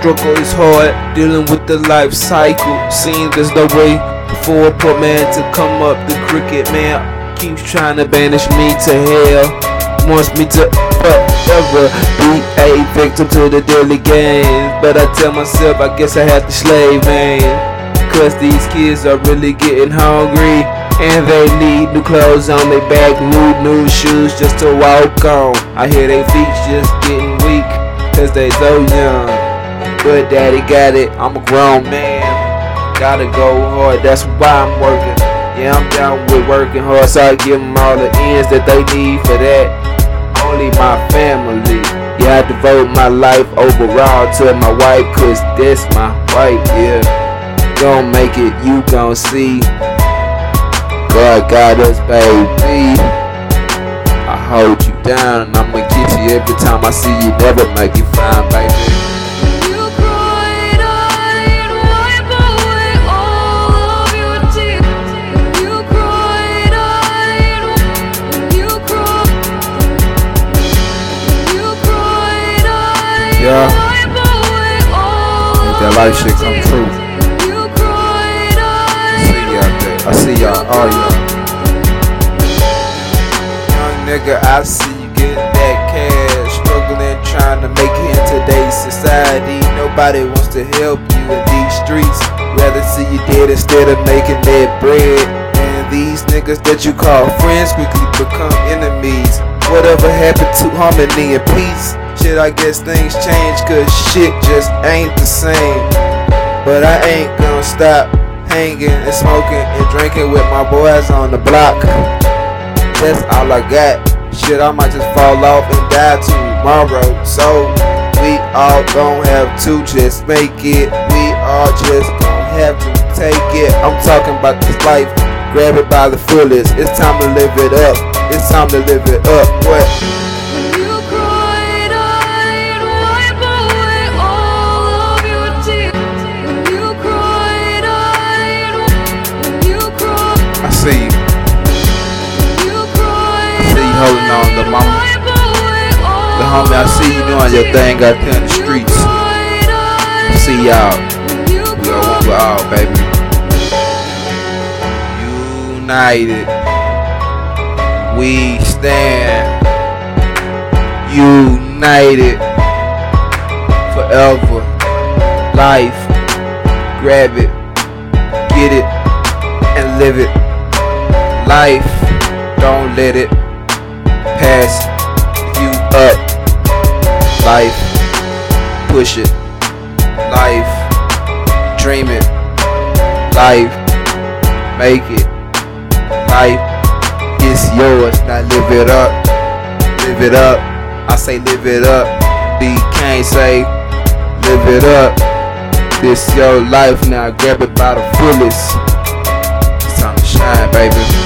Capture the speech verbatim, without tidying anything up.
struggle is hard, dealing with the life cycle. Seems there's no way for a poor man to come up. The cricket man keeps trying to banish me to hell, wants me to forever be a victim to the daily games. But I tell myself I guess I have to slave, man, cause these kids are really getting hungry, and they need new clothes on their back, new new shoes just to walk on. I hear their feet just getting weak, cause they so young. But daddy got it, I'm a grown man, gotta go hard, that's why I'm working. Yeah, I'm down with working hard, so I give them all the ends that they need for that. Only my family, yeah, I devote my life overall to my wife, cause that's my wife, yeah. Gon' make it, you gon' see. God got us, baby. I hold you down and I'ma get you every time I see you. Never make you fine, baby. You cried, I'd wipe away all of your tears. You cried, I'd you cried, you cried, I'd Yeah. wipe away all Make that life shit come true. I see y'all, all y'all. Young nigga, I see you getting that cash, struggling, trying to make it in today's society. Nobody wants to help you in these streets. Rather see you dead instead of making that bread. And these niggas that you call friends quickly become enemies. Whatever happened to harmony and peace? Shit, I guess things change, cause shit just ain't the same. But I ain't gonna stop hanging and smoking and drinking with my boys on the block. That's all I got. Shit, I might just fall off and die tomorrow. So we all gon' have to just make it. We all just gon' have to take it. I'm talking about this life, grab it by the fullest. It's time to live it up. It's time to live it up. What? I see you. I see you holding on, the mama. The homie, I see you doing your thing out there in the streets. I see y'all. We are one with all, baby. United. We stand. United. Forever. Life. Grab it. Get it. And live it. Life, don't let it pass you up. Life, push it. Life, dream it. Life, make it. Life is yours, now live it up. Live it up, I say live it up. B can't say live it up. This your life now, grab it by the fullest. It's time to shine, baby.